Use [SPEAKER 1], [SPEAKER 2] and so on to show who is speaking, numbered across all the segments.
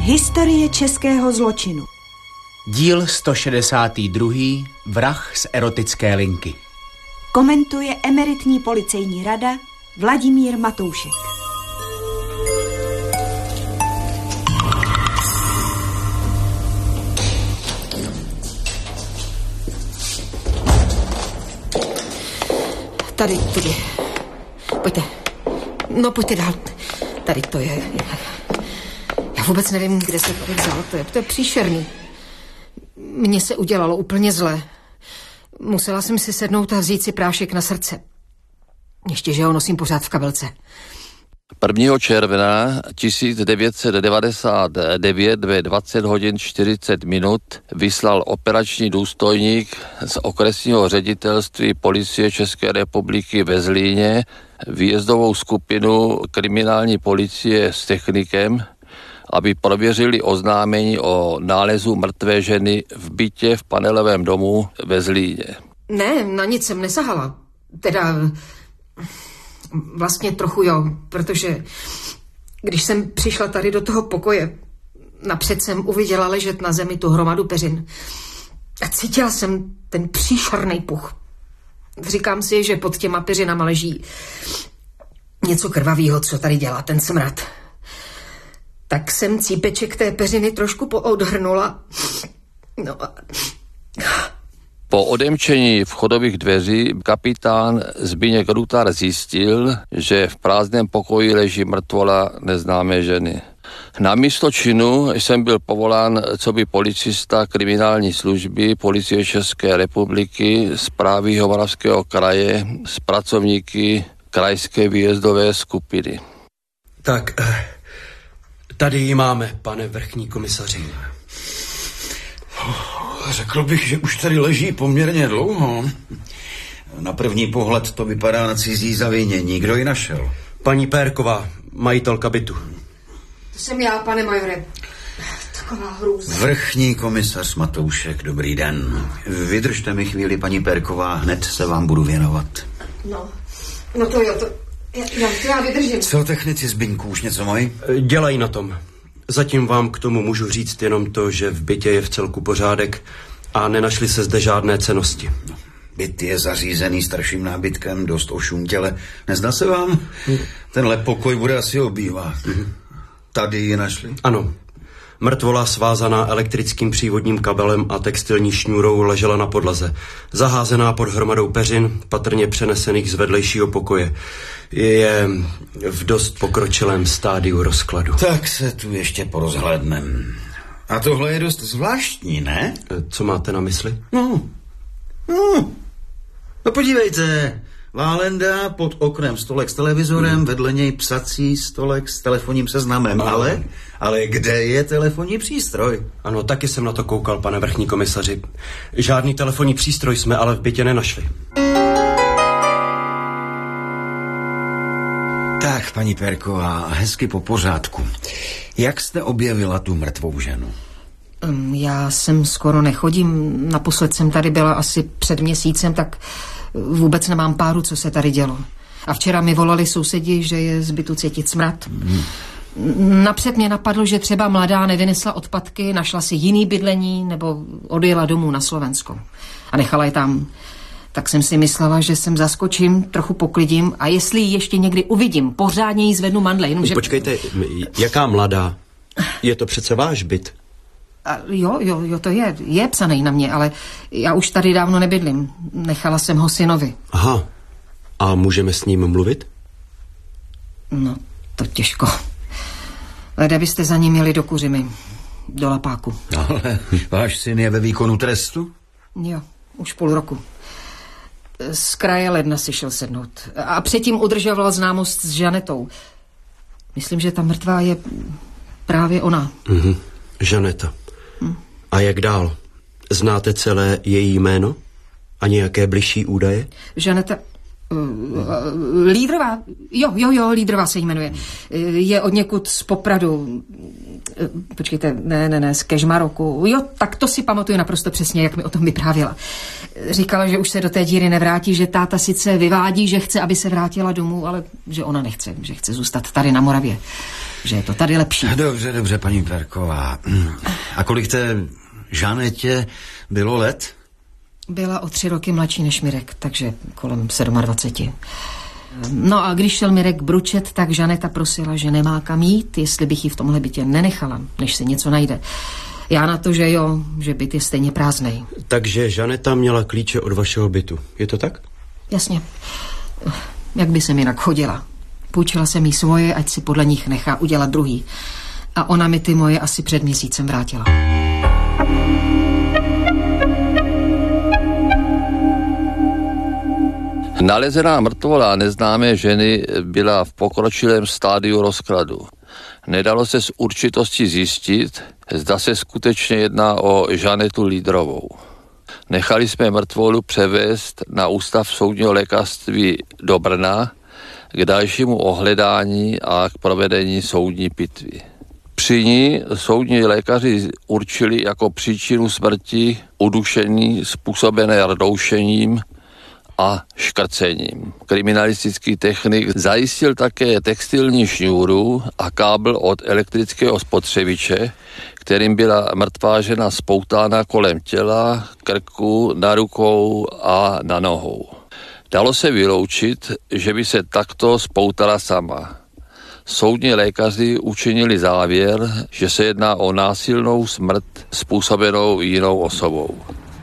[SPEAKER 1] Historie českého zločinu.
[SPEAKER 2] Díl 162. Vrah z erotické linky.
[SPEAKER 1] Komentuje emeritní policejní rada Vladimír Matoušek.
[SPEAKER 3] Tady. Pojďte. No, pojďte dál. Tady to je. Já vůbec nevím, kde se to vzal. To je příšerný. Mně se udělalo úplně zle. Musela jsem si sednout a vzít si prášek na srdce. Ještě, že ho nosím pořád v kabelce.
[SPEAKER 4] 1. června 1999 ve 20 hodin 40 minut vyslal operační důstojník z okresního ředitelství policie České republiky ve Zlíně výjezdovou skupinu kriminální policie s technikem, aby prověřili oznámení o nálezu mrtvé ženy v bytě v panelovém domu ve Zlíně.
[SPEAKER 3] Ne, na nic jsem nesahala. Teda vlastně trochu jo, protože když jsem přišla tady do toho pokoje, napřed jsem uviděla ležet na zemi tu hromadu peřin a cítila jsem ten příšerný puch. Říkám si, že pod těma peřinama leží něco krvavého, co tady dělá ten smrad. Tak jsem cípeček té peřiny trošku poodhrnula. No a...
[SPEAKER 4] Po odemčení vchodových dveří kapitán Zbyněk Rutar zjistil, že v prázdném pokoji leží mrtvola neznámé ženy. Na místo činu jsem byl povolán coby policista kriminální služby policie České republiky správy Jihomoravského kraje s pracovníky krajské výjezdové skupiny.
[SPEAKER 5] Tak, tady ji máme, pane vrchní komisaři.
[SPEAKER 6] Řekl bych, že už tady leží poměrně dlouho. Na první pohled to vypadá na cizí zavinění. Kdo ji našel?
[SPEAKER 5] Paní Pérková, majitelka bytu.
[SPEAKER 3] To jsem já, pane majore. Taková hrůza.
[SPEAKER 6] Vrchní komisař Matoušek, dobrý den. Vydržte mi chvíli, paní Pérková, hned se vám budu věnovat.
[SPEAKER 3] No to jo, já vydržím.
[SPEAKER 6] Co technici Zbyňku, už něco mají?
[SPEAKER 5] Dělají na tom. Zatím vám k tomu můžu říct jenom to, že v bytě je v celku pořádek a nenašly se zde žádné cennosti.
[SPEAKER 6] Byt je zařízený starším nábytkem, dost ošuntěle. Nezdá se vám? Tenhle pokoj bude asi obývat. Tady ji našli?
[SPEAKER 5] Ano. Mrtvola svázaná elektrickým přívodním kabelem a textilní šňůrou ležela na podlaze. Zaházená pod hromadou peřin, patrně přenesených z vedlejšího pokoje. Je v dost pokročilém stádiu rozkladu.
[SPEAKER 6] Tak se tu ještě porozhlédnem. A tohle je dost zvláštní, ne?
[SPEAKER 5] Co máte na mysli?
[SPEAKER 6] No podívejte. Válenda, pod oknem stolek s televizorem, vedle něj psací stolek s telefonním seznamem. Ale kde je telefonní přístroj?
[SPEAKER 5] Ano, taky jsem na to koukal, pane vrchní komisaři. Žádný telefonní přístroj jsme ale v bytě nenašli.
[SPEAKER 6] Tak, paní Pérková, hezky po pořádku. Jak jste objevila tu mrtvou ženu?
[SPEAKER 3] Já sem skoro nechodím. Naposled jsem tady byla asi před měsícem, tak vůbec nemám páru, co se tady dělo. A včera mi volali sousedi, že je z bytu cítit smrad. Napřed mě napadlo, že třeba mladá nevynesla odpadky, našla si jiný bydlení nebo odjela domů na Slovensko a nechala je tam. Tak jsem si myslela, že sem zaskočím, trochu poklidím a jestli ji ještě někdy uvidím, pořádně jí zvednu mandle. Jenomže...
[SPEAKER 5] Počkejte, jaká mladá? Je to přece váš byt.
[SPEAKER 3] Jo, to je psaný na mě, ale já už tady dávno nebydlím. Nechala jsem ho synovi.
[SPEAKER 5] Aha, a můžeme s ním mluvit?
[SPEAKER 3] No, to těžko. Leda byste za ním jeli do Kuřimy, do Lapáku.
[SPEAKER 6] Ale váš syn je ve výkonu trestu?
[SPEAKER 3] Jo, už půl roku. Z kraje ledna si šel sednout. A předtím udržoval známost s Žanetou. Myslím, že ta mrtvá je právě ona.
[SPEAKER 5] Žaneta. A jak dál? Znáte celé její jméno? A nějaké bližší údaje?
[SPEAKER 3] Žaneta... Lídrová. Jo, Lídrová se jmenuje. Je odněkud z Popradu. Počkejte, ne, z Kežmaroku. Jo, tak to si pamatuju naprosto přesně, jak mi o tom vyprávěla. Říkala, že už se do té díry nevrátí, že táta sice vyvádí, že chce, aby se vrátila domů, ale že ona nechce, že chce zůstat tady na Moravě. Že je to tady lepší.
[SPEAKER 6] Dobře, paní Perková. A kolik té Žanetě bylo let?
[SPEAKER 3] Byla o 3 roky mladší než Mirek, takže kolem 27. No a když šel Mirek bručet, tak Žaneta prosila, že nemá kam jít, jestli bych ji v tomhle bytě nenechala, než se něco najde. Já na to, že jo, že byt je stejně prázdnej.
[SPEAKER 5] Takže Žaneta měla klíče od vašeho bytu, je to tak?
[SPEAKER 3] Jasně. Jak by jsem jinak chodila? Půjčila jsem jí svoje, ať si podle nich nechá udělat druhý. A ona mi ty moje asi před měsícem vrátila.
[SPEAKER 4] Nalezená mrtvola neznámé ženy byla v pokročilém stádiu rozkladu. Nedalo se s určitostí zjistit, zda se skutečně jedná o Žanetu Lídrovou. Nechali jsme mrtvolu převést na Ústav soudního lékařství do Brna k dalšímu ohledání a k provedení soudní pitvy. Při ní soudní lékaři určili jako příčinu smrti udušení způsobené rdoušením a škrcením. Kriminalistický technik zajistil také textilní šňůru a kábel od elektrického spotřebiče, kterým byla mrtvá žena spoutána kolem těla, krku, na rukou a na nohou. Dalo se vyloučit, že by se takto spoutala sama. Soudní lékaři učinili závěr, že se jedná o násilnou smrt způsobenou jinou osobou.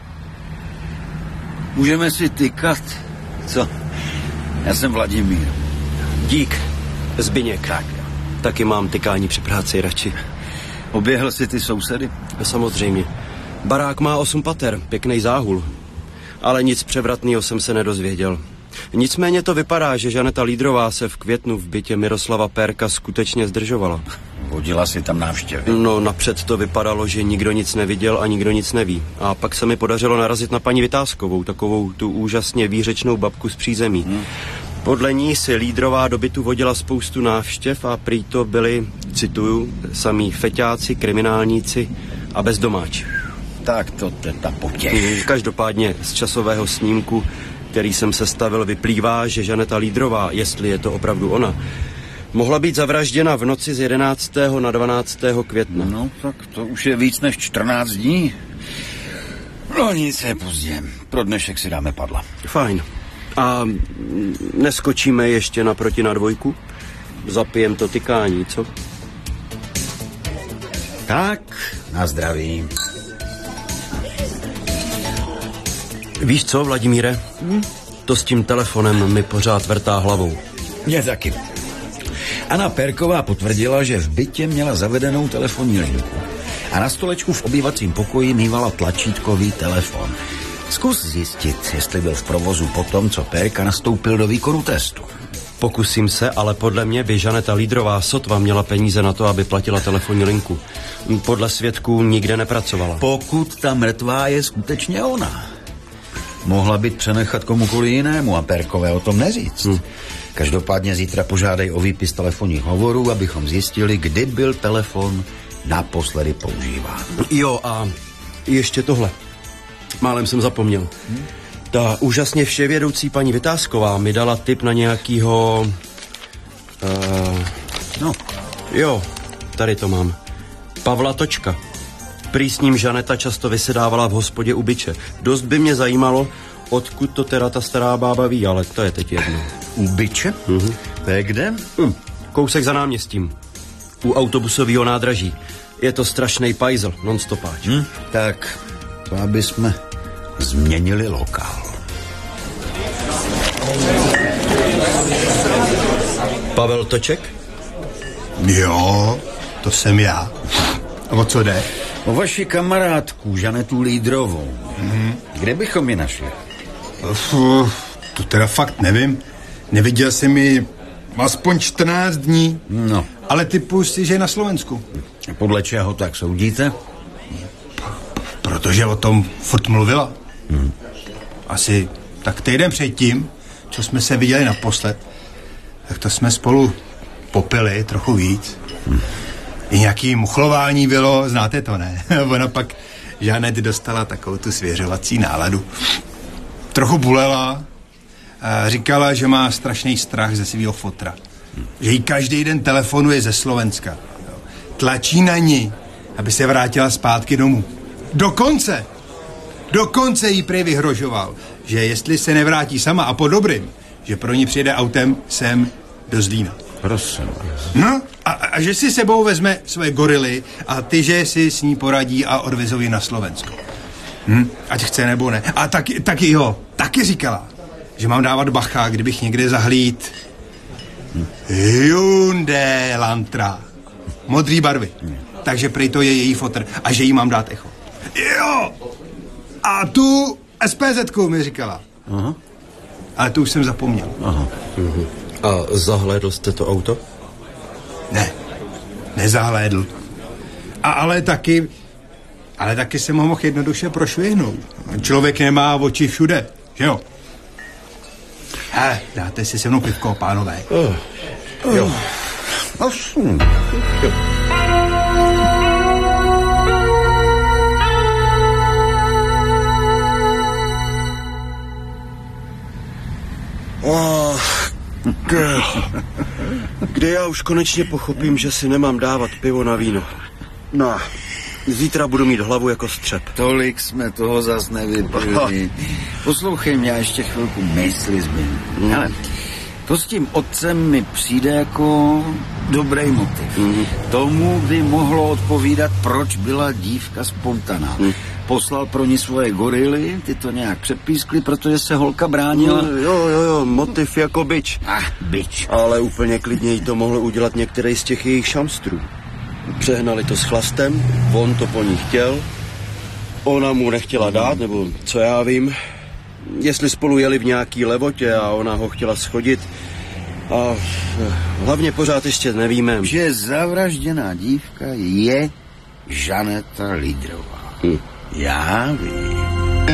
[SPEAKER 6] Můžeme si tykat? Co? Já jsem Vladimír.
[SPEAKER 5] Dík, Zbyněk. Taky mám tykání při práci radši.
[SPEAKER 6] Oběhl si ty sousedy?
[SPEAKER 5] Samozřejmě. Barák má 8 pater, pěkný záhul. Ale nic převratného jsem se nedozvěděl. Nicméně to vypadá, že Žaneta Lídrová se v květnu v bytě Miroslava Pérka skutečně zdržovala.
[SPEAKER 6] Vodila si tam návštěvy?
[SPEAKER 5] No, napřed to vypadalo, že nikdo nic neviděl a nikdo nic neví. A pak se mi podařilo narazit na paní Vytázkovou, takovou tu úžasně výřečnou babku z přízemí. Podle ní si Lídrová do bytu vodila spoustu návštěv a prý to byli, cituju, samí feťáci, kriminálníci a bezdomáči.
[SPEAKER 6] Tak to teta potěš.
[SPEAKER 5] Každopádně z časového snímku, který jsem sestavil, vyplývá, že Žaneta Lídrová, jestli je to opravdu ona, mohla být zavražděna v noci z 11. na 12. května.
[SPEAKER 6] No, tak to už je víc než 14 dní. No nic, je pozdě. Pro dnešek si dáme padla.
[SPEAKER 5] Fajn. A neskočíme ještě naproti na 2? Zapijem to tykání, co?
[SPEAKER 6] Tak, na zdraví.
[SPEAKER 5] Víš co, Vladimíre? To s tím telefonem mi pořád vrtá hlavou.
[SPEAKER 6] Mě taky. Anna Pérková potvrdila, že v bytě měla zavedenou telefonní linku a na stolečku v obývacím pokoji mívala tlačítkový telefon. Zkus zjistit, jestli byl v provozu po tom, co Pérka nastoupil do výkonu testu.
[SPEAKER 5] Pokusím se, ale podle mě by Žaneta Lídrová sotva měla peníze na to, aby platila telefonní linku. Podle svědků nikde nepracovala.
[SPEAKER 6] Pokud ta mrtvá je skutečně ona. Mohla být přenechat komukoliv jinému a Pérkové o tom neříct. Každopádně zítra požádej o výpis telefonních hovorů, abychom zjistili, kdy byl telefon naposledy používán.
[SPEAKER 5] Jo, a ještě tohle. Málem jsem zapomněl. Ta úžasně vševědoucí paní Vytázková mi dala tip na nějakýho... Jo, tady to mám. Pavla Točka. Prý s ním Žaneta často vysedávala v hospodě u Byče. Dost by mě zajímalo, odkud to teda ta stará bába ví, ale to je teď jedno.
[SPEAKER 6] U Byče? To je kde?
[SPEAKER 5] Kousek za náměstím. U autobusového nádraží. Je to strašný pajzel, non-stopáč.
[SPEAKER 6] Tak, to aby jsme změnili lokál.
[SPEAKER 5] Pavel Toček?
[SPEAKER 7] Jo, to jsem já. O co jde?
[SPEAKER 6] O vaši kamarádku Žanetu Lídrovou. Kde bychom ji našli?
[SPEAKER 7] To teda fakt nevím. Neviděl jsem ji aspoň 14 dní.
[SPEAKER 6] No.
[SPEAKER 7] Ale typuji si, že je na Slovensku.
[SPEAKER 6] A podle čeho tak soudíte?
[SPEAKER 7] Protože o tom furt mluvila. Asi tak týden předtím, co jsme se viděli naposled, tak to jsme spolu popili trochu víc. I nějaký muchlování bylo, znáte to, ne? Ona pak Žanet dostala takovou tu svěřovací náladu. Trochu bulela, říkala, že má strašný strach ze svého fotra. Že jí každý den telefonuje ze Slovenska. Tlačí na ní, aby se vrátila zpátky domů. Dokonce jí prý vyhrožoval, že jestli se nevrátí sama a po dobrým, že pro ní přijede autem sem do Zlína.
[SPEAKER 6] Prosím.
[SPEAKER 7] No, a že si sebou vezme své gorily a ty, že si s ní poradí a odvezou ji na Slovensko. Ať chce nebo ne. A taky říkala, že mám dávat bacha, kdybych někde zahlíd Hyundai Elantra. Modrý barvy. Takže prý to je její fotr a že jí mám dát echo. Jo! A tu SPZ-ku mi říkala.
[SPEAKER 5] Aha.
[SPEAKER 7] Ale tu už jsem zapomněl.
[SPEAKER 5] Aha. A zahlédl jste to auto?
[SPEAKER 7] Ne, nezahlédl. Ale taky jsem ho mohl jednoduše prošvihnout. Člověk nemá oči všude, že jo? Dáte si se mnou pivko, pánové.
[SPEAKER 5] Jo. Kde já už konečně pochopím, že si nemám dávat pivo na víno. No, zítra budu mít hlavu jako střep.
[SPEAKER 6] Tolik jsme toho zas nevypili. Poslouchej mě, ještě chvilku mysli zbyl. Ale to s tím otcem mi přijde jako dobrý motiv. Tomu by mohlo odpovídat, proč byla dívka spoutaná. Poslal pro ní svoje gorily, ty to nějak přepískli, protože se holka bránila.
[SPEAKER 5] Jo, motiv jako bič.
[SPEAKER 6] Bič.
[SPEAKER 5] Ale úplně klidně jí to mohl udělat některý z těch jejich šamstrů. Přehnali to s chlastem, on to po ní chtěl, ona mu nechtěla dát, nebo co já vím. Jestli spolu jeli v nějaký levotě a ona ho chtěla schodit. A hlavně pořád ještě nevíme,
[SPEAKER 6] že zavražděná dívka je Žaneta Lídrová. Já vím.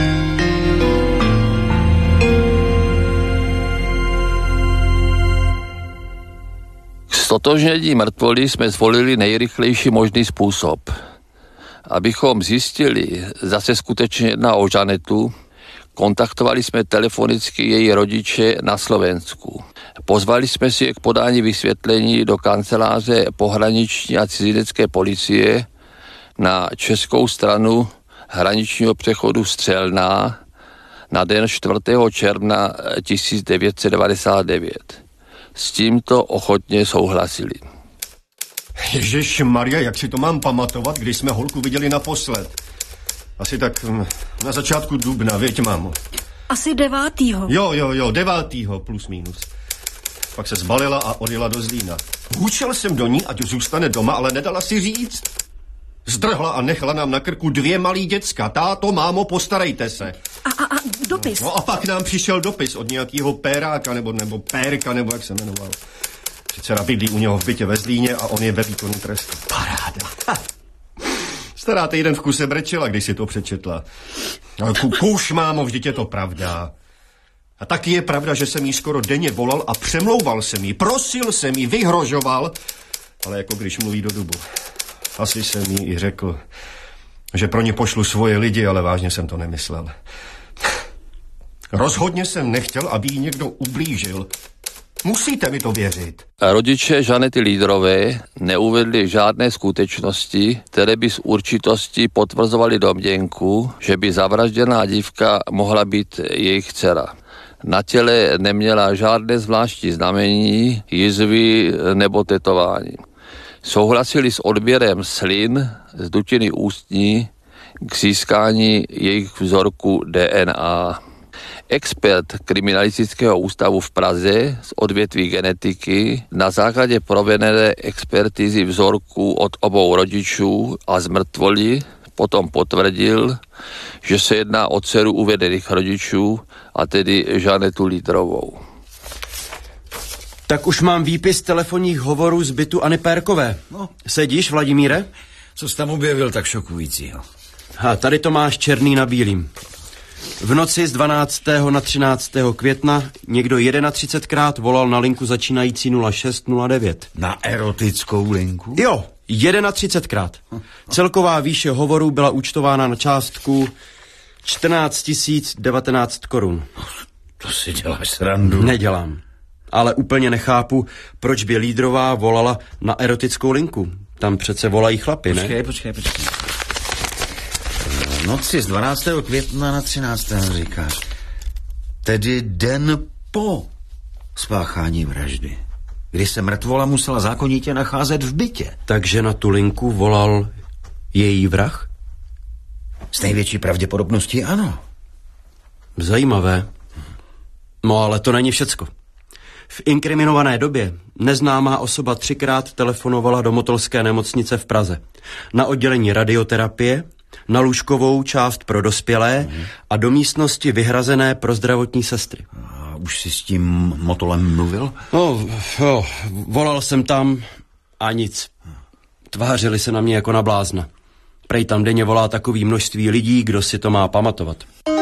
[SPEAKER 4] K stotožnění mrtvoly jsme zvolili nejrychlejší možný způsob. Abychom zjistili, zda se skutečně jedná o Žanetu, kontaktovali jsme telefonicky její rodiče na Slovensku. Pozvali jsme si je k podání vysvětlení do kanceláře pohraniční a cizinecké policie na českou stranu hraničního přechodu Střelná na den 4. června 1999. S tímto ochotně souhlasili.
[SPEAKER 8] Ježišmarja, jak si to mám pamatovat, když jsme holku viděli naposled? Asi tak na začátku dubna, věď, mámo.
[SPEAKER 9] Asi 9.
[SPEAKER 8] Jo, 9. plus minus. Pak se zbalila a odjela do Zlína. Hůčel jsem do ní, ať zůstane doma, ale nedala si říct. Zdrhla a nechala nám na krku 2 malý děcka. Táto, mámo, postarejte se.
[SPEAKER 9] A dopis?
[SPEAKER 8] No a pak nám přišel dopis od nějakého péráka, nebo pérka, nebo jak se jmenoval. Že dcera bydlí u něho v bytě ve Zlíně a on je ve výkonu trestu. Paráda. Stará týden v kuse brečela, když si to přečetla. Kuš, mámo, vždyť je to pravda. A taky je pravda, že jsem jí skoro denně volal a přemlouval jsem jí, prosil jsem jí, vyhrožoval, ale jako když mluví do dubu. Asi jsem jí i řekl, že pro ně pošlu svoje lidi, ale vážně jsem to nemyslel. Rozhodně jsem nechtěl, aby jí někdo ublížil. Musíte mi to věřit.
[SPEAKER 4] Rodiče Žanety Lídrové neuvedli žádné skutečnosti, které by s určitostí potvrzovaly domněnku, že by zavražděná dívka mohla být jejich dcera. Na těle neměla žádné zvláštní znamení, jizvy nebo tetování. Souhlasili s odběrem slin z dutiny ústní k získání jejich vzorku DNA. Expert kriminalistického ústavu v Praze z odvětví genetiky na základě provedené expertizy vzorků od obou rodičů a z mrtvoly potom potvrdil, že se jedná o dceru uvedených rodičů, a tedy Žanetu Lídrovou.
[SPEAKER 5] Tak už mám výpis telefonních hovorů z bytu Anny Pérkové.
[SPEAKER 6] No.
[SPEAKER 5] Sedíš, Vladimíre?
[SPEAKER 6] Co jsi tam objevil tak šokujícího?
[SPEAKER 5] A tady to máš černý na bílým. V noci z 12. na 13. května někdo 31krát volal na linku začínající 0609.
[SPEAKER 6] Na erotickou linku?
[SPEAKER 5] Jo, 31krát. Celková výše hovoru byla účtována na částku 14 019 korun.
[SPEAKER 6] To si děláš srandu.
[SPEAKER 5] Nedělám. Ale úplně nechápu, proč by lídrová volala na erotickou linku. Tam přece volají chlapi, ne?
[SPEAKER 6] Počkej. Noci z 12. května na 13. říkáš. Tedy den po spáchání vraždy, kdy se mrtvola musela zákonitě nacházet v bytě.
[SPEAKER 5] Takže na tu linku volal její vrah?
[SPEAKER 6] S největší pravděpodobností ano.
[SPEAKER 5] Zajímavé. No ale to není všecko. V inkriminované době neznámá osoba 3krát telefonovala do Motolské nemocnice v Praze. Na oddělení radioterapie, na lůžkovou část pro dospělé a do místnosti vyhrazené pro zdravotní sestry.
[SPEAKER 6] A už jsi s tím Motolem mluvil?
[SPEAKER 5] No, jo, volal jsem tam a nic. Tvářili se na mě jako na blázna. Prej tam denně volá takový množství lidí, kdo si to má pamatovat.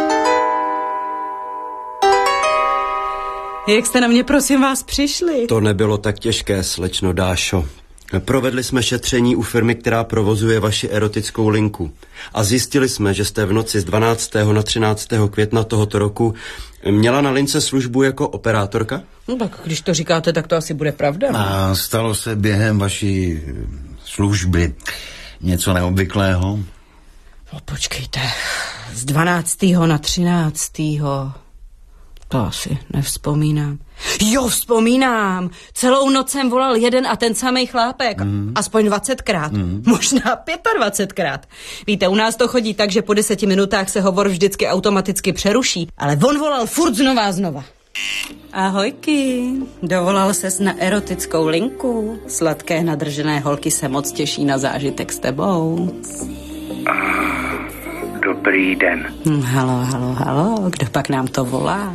[SPEAKER 10] Jak jste na mě, prosím vás, přišli?
[SPEAKER 5] To nebylo tak těžké, slečno Dášo. Provedli jsme šetření u firmy, která provozuje vaši erotickou linku. A zjistili jsme, že jste v noci z 12. na 13. května tohoto roku měla na lince službu jako operátorka?
[SPEAKER 10] No tak, když to říkáte, tak to asi bude pravda.
[SPEAKER 6] A stalo se během vaší služby něco neobvyklého?
[SPEAKER 10] No, počkejte, z 12. na 13. To asi nevzpomínám. Jo, vzpomínám. Celou noc jsem volal jeden a ten samý chlápek. Aspoň 20krát. Možná 25krát. Víte, u nás to chodí tak, že po 10 minutách se hovor vždycky automaticky přeruší. Ale on volal furt znova. Ahojky, dovolal ses na erotickou linku. Sladké nadržené holky se moc těší na zážitek s tebou.
[SPEAKER 11] Dobrý den.
[SPEAKER 10] Halo, kdo pak nám to volá?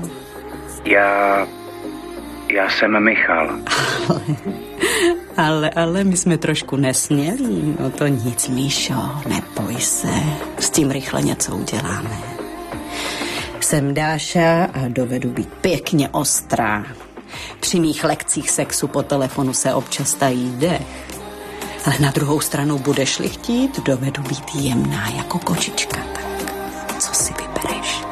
[SPEAKER 11] Já jsem Michal.
[SPEAKER 10] Ale my jsme trošku nesmělí. No to nic, Míšo, neboj se. S tím rychle něco uděláme. Jsem Dáša a dovedu být pěkně ostrá. Při mých lekcích sexu po telefonu se občas tají dech. Ale na druhou stranu, budeš-li chtít, dovedu být jemná jako kočička. Tak co si vybereš?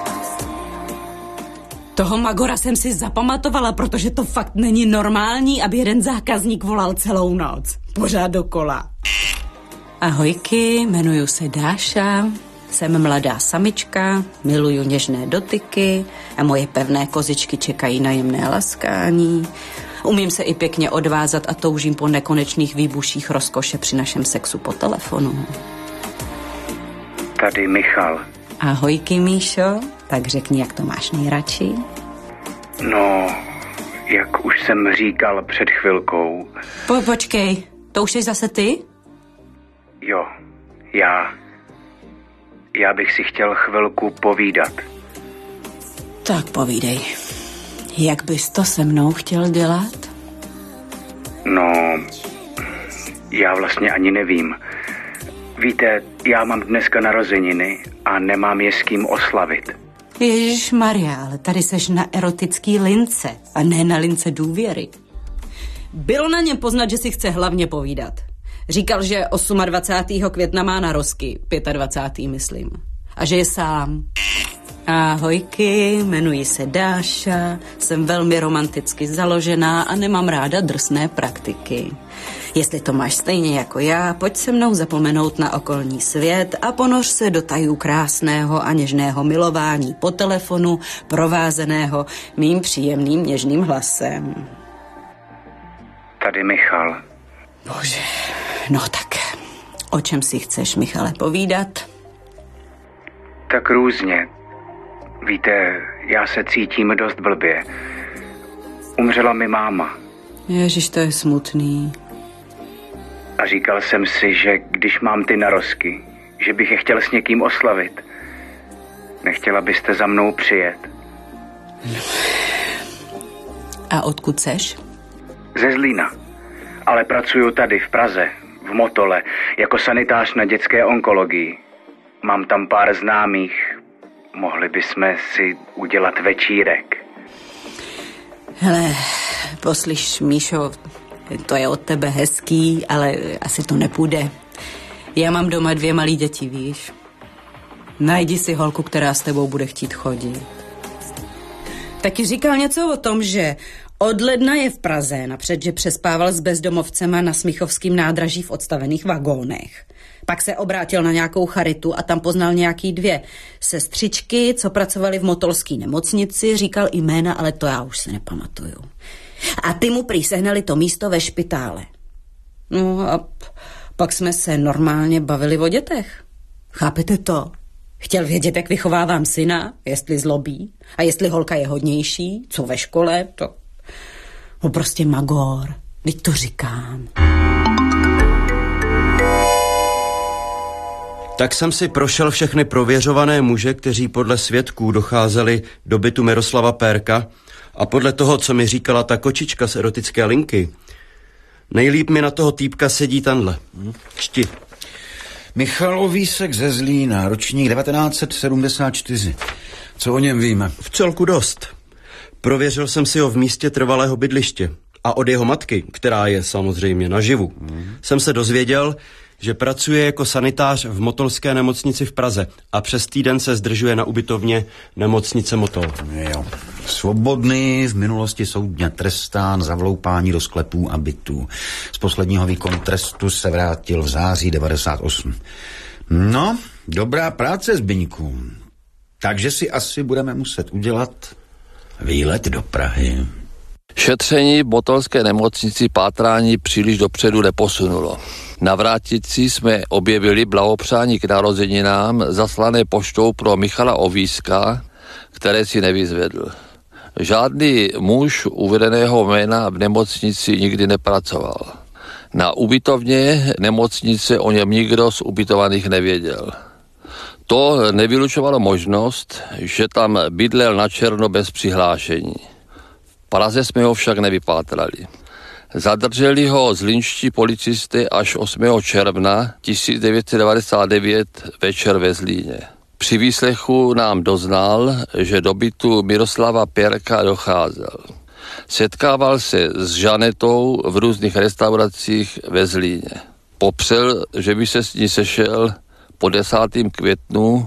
[SPEAKER 10] Toho Magora jsem si zapamatovala, protože to fakt není normální, aby jeden zákazník volal celou noc. Pořád dokola. Ahojky, jmenuju se Dáša, jsem mladá samička, miluju něžné dotyky a moje pevné kozičky čekají na jemné laskání. Umím se i pěkně odvázat a toužím po nekonečných výbuších rozkoše při našem sexu po telefonu.
[SPEAKER 11] Tady Michal.
[SPEAKER 10] Ahojky, Míšo, tak řekni, jak to máš nejradši.
[SPEAKER 11] No, jak už jsem říkal před chvilkou.
[SPEAKER 10] Počkej, to už jsi zase ty?
[SPEAKER 11] Jo, já bych si chtěl chvilku povídat.
[SPEAKER 10] Tak povídej. Jak bys to se mnou chtěl dělat?
[SPEAKER 11] No, já vlastně ani nevím. Víte, já mám dneska narozeniny a nemám je s kým oslavit.
[SPEAKER 10] Ježišmarja, ale tady seš na erotický lince a ne na lince důvěry. Bylo na něm poznat, že si chce hlavně povídat. Říkal, že 28. května má narozky, 25. myslím. A že je sám. Ahojky, jmenuji se Dáša, jsem velmi romanticky založená a nemám ráda drsné praktiky. Jestli to máš stejně jako já, pojď se mnou zapomenout na okolní svět a ponoř se do tajů krásného a něžného milování po telefonu, provázeného mým příjemným něžným hlasem.
[SPEAKER 11] Tady Michal.
[SPEAKER 10] Bože, no tak, o čem si chceš, Michale, povídat?
[SPEAKER 11] Tak různě. Víte, já se cítím dost blbě. Umřela mi máma.
[SPEAKER 10] Ježiš, to je smutný.
[SPEAKER 11] A říkal jsem si, že když mám ty narozky, že bych je chtěl s někým oslavit. Nechtěla byste za mnou přijet?
[SPEAKER 10] A odkud seš?
[SPEAKER 11] Ze Zlína. Ale pracuju tady v Praze, v Motole, jako sanitář na dětské onkologii. Mám tam pár známých. Mohli bychom si udělat večírek.
[SPEAKER 10] Hele, poslyš, Míšo, To je od tebe hezký, ale asi to nepůjde. Já mám doma 2 malý děti, víš. Najdi si holku, která s tebou bude chtít chodit. Taky říkal něco o tom, že od ledna je v Praze, napřed, že přespával s bezdomovcema na Smíchovském nádraží v odstavených vagónech. Pak se obrátil na nějakou charitu a tam poznal nějaký 2 sestřičky, co pracovaly v motolské nemocnici, říkal jména, ale to já už si nepamatuju. A ty mu prý sehnali to místo ve špitále. No a pak jsme se normálně bavili o dětech. Chápete to? Chtěl vědět, jak vychovávám syna, jestli zlobí a jestli holka je hodnější, co ve škole, to... No prostě magor, teď to říkám.
[SPEAKER 5] Tak jsem si prošel všechny prověřované muže, kteří podle svědků docházeli do bytu Miroslava Pérka a podle toho, co mi říkala ta kočička z erotické linky, nejlíp mi na toho týpka sedí tenhle. Čti.
[SPEAKER 6] Michal Vísek ze Zlína, ročník 1974. Co o něm víme?
[SPEAKER 5] V celku dost. Prověřil jsem si ho v místě trvalého bydliště a od jeho matky, která je samozřejmě naživu, jsem se dozvěděl, že pracuje jako sanitář v Motolské nemocnici v Praze a přes týden se zdržuje na ubytovně nemocnice Motol.
[SPEAKER 6] Jo. Svobodný, v minulosti soudně trestán za vloupání do sklepů a bytů. Z posledního výkonu trestu se vrátil v září 98. No, dobrá práce, Zbyňku. Takže si asi budeme muset udělat výlet do Prahy.
[SPEAKER 4] Šetření v motolské nemocnici pátrání příliš dopředu neposunulo. Na vrátici jsme objevili blahopřání k narozeninám zaslané poštou pro Michala Ovíska, které si nevyzvedl. Žádný muž uvedeného jména v nemocnici nikdy nepracoval. Na ubytovně nemocnice o něm nikdo z ubytovaných nevěděl. To nevylučovalo možnost, že tam bydlel načerno bez přihlášení. V Praze jsme ho však nevypátrali. Zadrželi ho zlínští policisté až 8. června 1999 večer ve Zlíně. Při výslechu nám doznal, že do bytu Miroslava Pérka docházel. Setkával se s Žanetou v různých restauracích ve Zlíně. Popřel, že by se s ní sešel po 10. květnu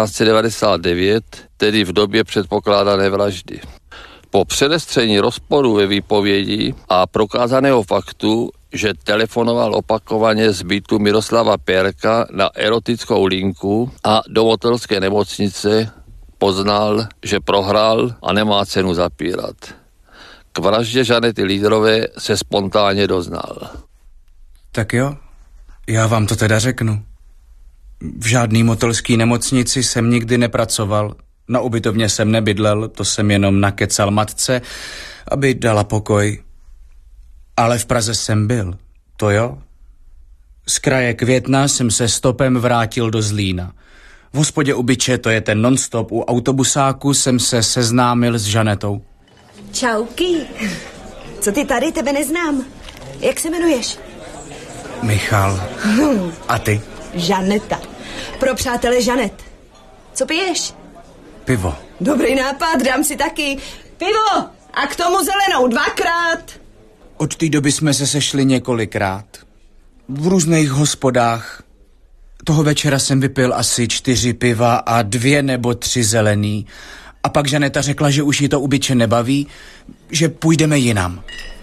[SPEAKER 4] 1999, tedy v době předpokládané vraždy. Po předestření rozporu ve výpovědi a prokázaného faktu, že telefonoval opakovaně z bytu Miroslava Pérka na erotickou linku a do motolské nemocnice, poznal, že prohrál a nemá cenu zapírat. K vraždě Žanety Lídrové se spontánně doznal.
[SPEAKER 2] Tak jo, já vám to teda řeknu. V žádný motolský nemocnici jsem nikdy nepracoval. Na ubytovně jsem nebydlel, to jsem jenom nakecal matce, aby dala pokoj. Ale v Praze jsem byl, to jo. Z kraje Května jsem se stopem vrátil do Zlína. V hospodě u Byče, to je ten non-stop, u autobusáku jsem se seznámil s Žanetou.
[SPEAKER 1] Čauky. Co ty tady, tebe neznám. Jak se jmenuješ?
[SPEAKER 2] Michal. A ty?
[SPEAKER 1] Žaneta. Pro přátele Žanet. Co piješ?
[SPEAKER 2] Pivo.
[SPEAKER 1] Dobrý nápad, dám si taky. Pivo! A k tomu zelenou 2krát.
[SPEAKER 2] Od té doby jsme se sešli několikrát. V různých hospodách. Toho večera jsem vypil asi 4 piva a 2 nebo 3 zelený. A pak Žaneta řekla, že už jí to u Byče nebaví, že půjdeme jinam.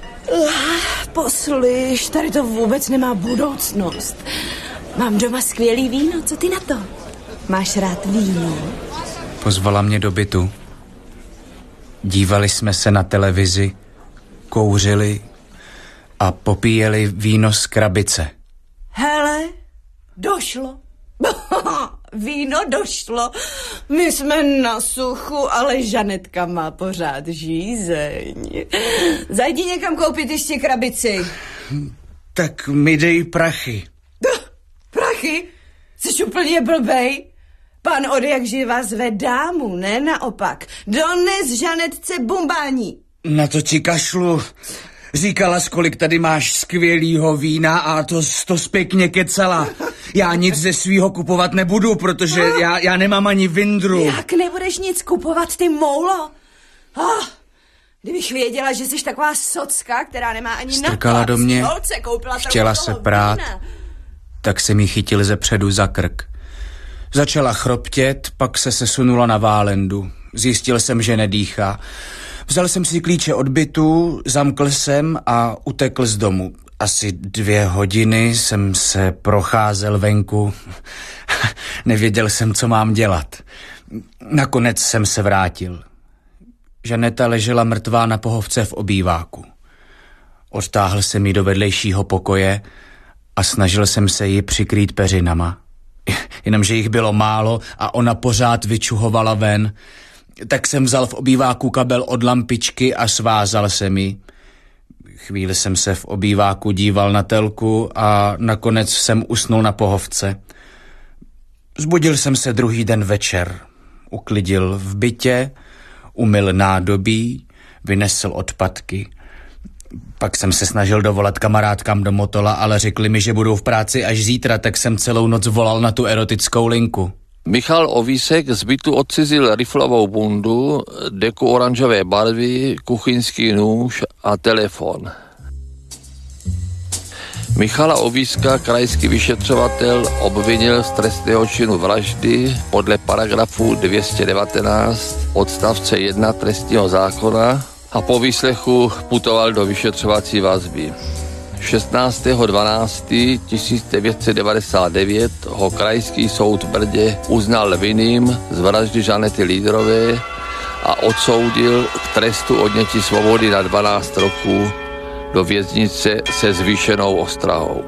[SPEAKER 1] Poslyš, tady to vůbec nemá budoucnost. Mám doma skvělý víno, co ty na to? Máš rád víno?
[SPEAKER 2] Pozvala mě do bytu. Dívali jsme se na televizi, kouřili a popíjeli víno z krabice.
[SPEAKER 1] Hele, došlo. Víno došlo. My jsme na suchu, ale Žanetka má pořád žízeň. Zajdi někam koupit ještě krabici.
[SPEAKER 2] Tak mi dej prachy.
[SPEAKER 1] Prachy? Jsi úplně blbej? Pan odjak živa zve dámu, ne naopak. Dones Žanetce bumbání.
[SPEAKER 2] Na to ti kašlu. Říkala, kolik tady máš skvělýho vína a to zpěkně kecala. Já nic ze svýho kupovat nebudu, protože já nemám ani vindru.
[SPEAKER 1] Jak nebudeš nic kupovat, ty moulo? Kdybych věděla, že jsi taková socka, která nemá ani na
[SPEAKER 2] strkala do mě,
[SPEAKER 1] holce,
[SPEAKER 2] chtěla se prát, tak jsem jí chytil ze předu za krk. Začala chroptět, pak se sesunula na válendu. Zjistil jsem, že nedýchá. Vzal jsem si klíče od bytu, zamkl jsem a utekl z domu. Asi 2 hodiny jsem se procházel venku. Nevěděl jsem, co mám dělat. Nakonec jsem se vrátil. Žaneta ležela mrtvá na pohovce v obýváku. Odtáhl jsem ji do vedlejšího pokoje a snažil jsem se ji přikrýt peřinama. Jenomže jich bylo málo a ona pořád vyčuhovala ven. Tak jsem vzal v obýváku kabel od lampičky a svázal jsem ji. Chvíli jsem se v obýváku díval na telku a nakonec jsem usnul na pohovce. Zbudil jsem se druhý den večer. Uklidil v bytě, umyl nádobí, vynesl odpadky. Pak jsem se snažil dovolat kamarádkám do Motola, ale řekli mi, že budou v práci až zítra, tak jsem celou noc volal na tu erotickou linku.
[SPEAKER 4] Michal Ovísek z bytu odcizil riflovou bundu, deku oranžové barvy, kuchyňský nůž a telefon. Michala Ovíska krajský vyšetřovatel obvinil z trestného činu vraždy podle paragrafu 219 odstavce 1 trestního zákona a po výslechu putoval do vyšetřovací vazby. 16.12.1999 ho krajský soud v Brdě uznal vinným z vraždy Žanety Lídrové a odsoudil k trestu odnětí svobody na 12 roků do věznice se zvýšenou ostrahou.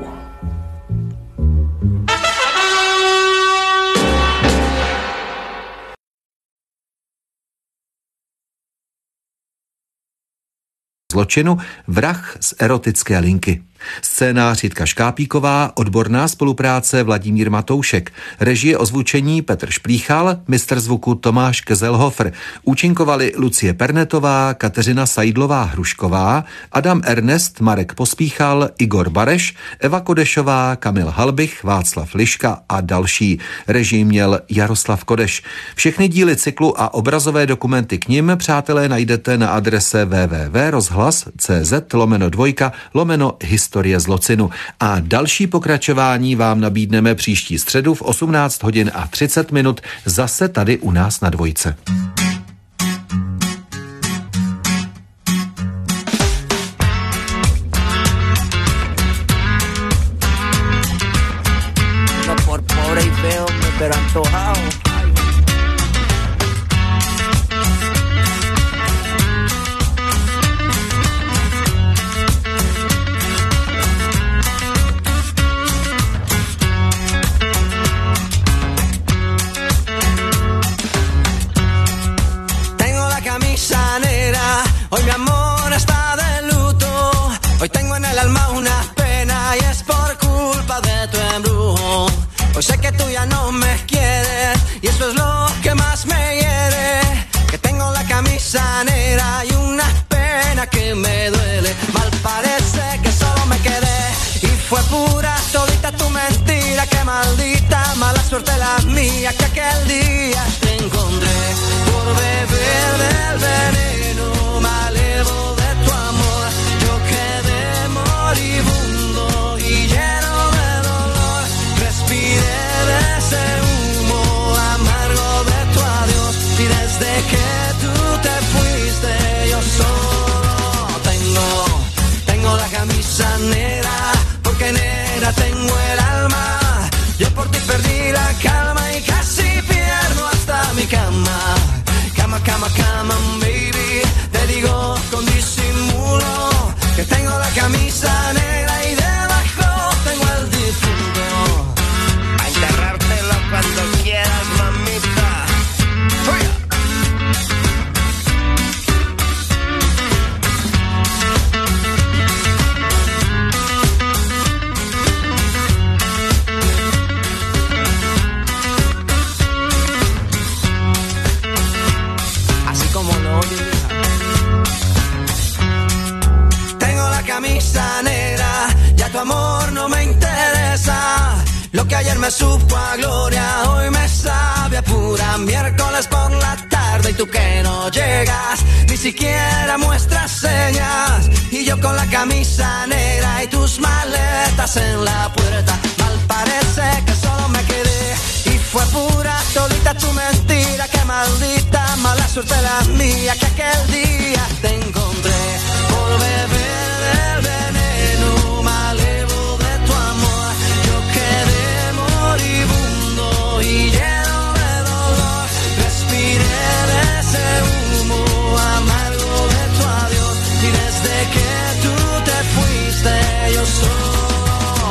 [SPEAKER 12] Zločinu Vrah z erotické linky. Scénář Jitka Škápíková, odborná spolupráce Vladimír Matoušek, režie ozvučení Petr Šplíchal, mistr zvuku Tomáš Kezelhofer. Účinkovali Lucie Pernetová, Kateřina Sajdlová-Hrušková, Adam Ernest, Marek Pospíchal, Igor Bareš, Eva Kodešová, Kamil Halbich, Václav Liška a další. Režii měl Jaroslav Kodeš. Všechny díly cyklu a obrazové dokumenty k nim, přátelé, najdete na adrese www.rozhlas.cz/2/historie zločinu. A další pokračování vám nabídneme příští středu v 18 hodin a 30 minut zase tady u nás na Dvojce.
[SPEAKER 13] No por pobre y feo, pero antojado.
[SPEAKER 14] Hoy mi amor está de luto, hoy tengo en el alma una pena y es por culpa de tu embrujo. Hoy sé que tú ya no me quieres y eso es lo que más me hiere, que tengo la camisa negra y una pena que me duele. Mal parece que solo me quedé y fue pura solita tu mentira, que maldita mala suerte la mía, que aquel día te encontré por beber del veneno malevo de tu amor. Yo quedé moribundo y lleno de dolor, respiré de ese humo amargo de tu adiós y desde que tú te fuiste yo solo tengo la camisa negra, porque negra tengo el alma. Yo por ti perdí la calma y casi pierdo hasta mi cama. Cama, cama, cama, baby. Te digo con disimulo que tengo la camisa negra y debajo tengo el difunto. A enterrártelo cuando quieras, mamita. ¡Fuera! Así como lo oyes, hija. Tengo la camisa negra, ya tu amor no me interesa. Lo que ayer me supo a gloria, hoy me sabe a pura. Miércoles por la tarde y tú que no llegas, ni siquiera muestras señas. Y yo con la camisa negra y tus maletas en la puerta. Mal parece que solo me quedé y fue pura todita tu mentira. Qué maldita mala suerte la mía, que aquel día te encontré por beber del veneno malevo de tu amor. Yo quedé moribundo y lleno de dolor. Respiré de ese humo amargo de tu adiós. Y desde que tú te fuiste yo solo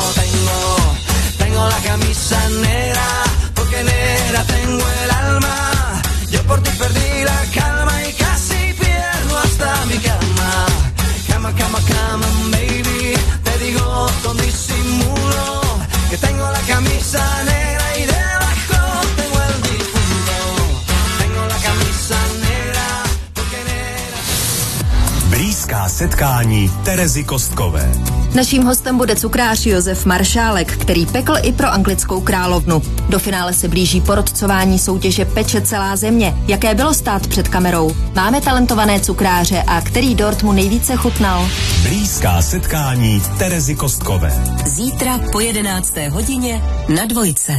[SPEAKER 14] tengo la camisa negra, porque negra tengo el alma. Yo por ti perdí la calma y casi pierdo hasta mi cama. Cama, cama, cama, baby. Te digo con disimulo que tengo la camisa negra y debajo tengo el difunto. Tengo la camisa negra, porque negra.
[SPEAKER 15] Blízká setkání Terezy Kostkové.
[SPEAKER 16] Naším hostem bude cukrář Josef Maršálek, který pekl i pro anglickou královnu. Do finále se blíží porotcování soutěže Peče celá země. Jaké bylo stát před kamerou? Máme talentované cukráře a který dort mu nejvíce chutnal?
[SPEAKER 15] Blízká setkání Terezy Kostkové.
[SPEAKER 17] Zítra po 11. hodině na Dvojce.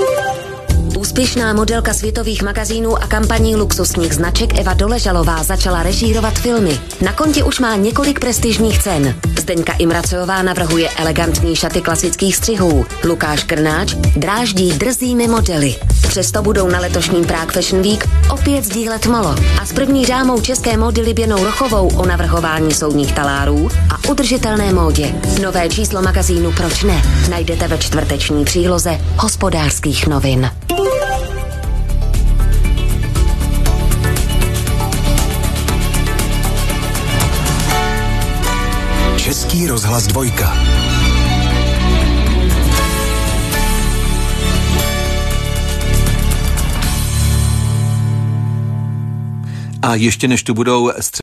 [SPEAKER 18] Úspěšná modelka světových magazínů a kampaní luxusních značek Eva Doležalová začala režírovat filmy. Na kontě už má několik prestižních cen. Zdeňka Imracová navrhuje elegantní šaty klasických střihů. Lukáš Krnáč dráždí drzými modely. Přesto budou na letošním Prague Fashion Week opět sdílet molo. A s první dámou české módy Liběnou Rochovou o navrhování soudních talárů a udržitelné módě. Nové číslo magazínu Proč ne? Najdete ve čtvrteční příloze Hospodářských novin.
[SPEAKER 15] Český rozhlas Dvojka.
[SPEAKER 12] A ještě než tu budou